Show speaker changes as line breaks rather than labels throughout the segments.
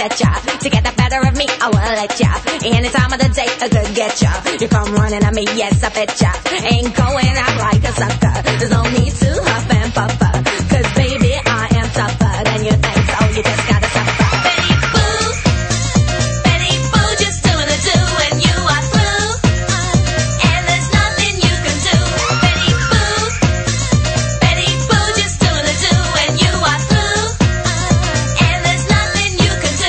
betcha. To get the better of me, I won't let ya. Any time of the day, I could get ya. You come running at me, yes, I betcha. Ain't going out like a sucker. There's no need to huff and puffer. Cause baby, I am tougher than you think, so you just gotta suffer. Betty Boo, just doing the do when you are through. And there's nothing you can do. Betty Boo, just doing the do when you are through. And there's nothing you can do.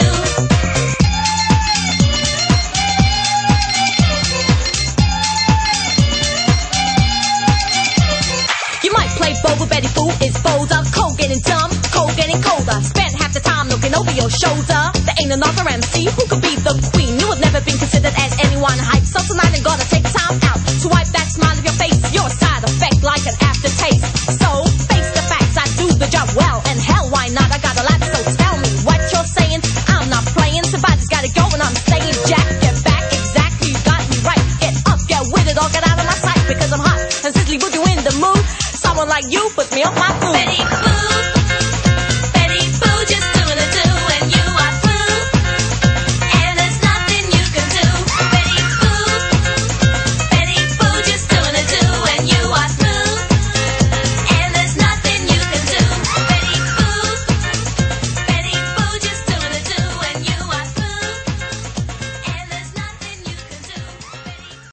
You might play bold, but Betty Boo is bolder. Cold getting dumb, cold getting colder. Spent half the time looking over your shoulder. There ain't another MC who could be the queen. You have never been considered as anyone hype. So tonight I'm gonna take time out to wipe that smile of your face. You're a side effect like an aftertaste. So face the facts, I do the job well. And hell, why not? I got a lot, so tell me what you're saying. I'm not playing, somebody's gotta go and I'm saying Jack, get back, exactly, you got me right. Get up, get with it, or get out of my sight. Because I'm hot and sizzly, put you in the mood. Someone like you puts me on my food. Betty Boo.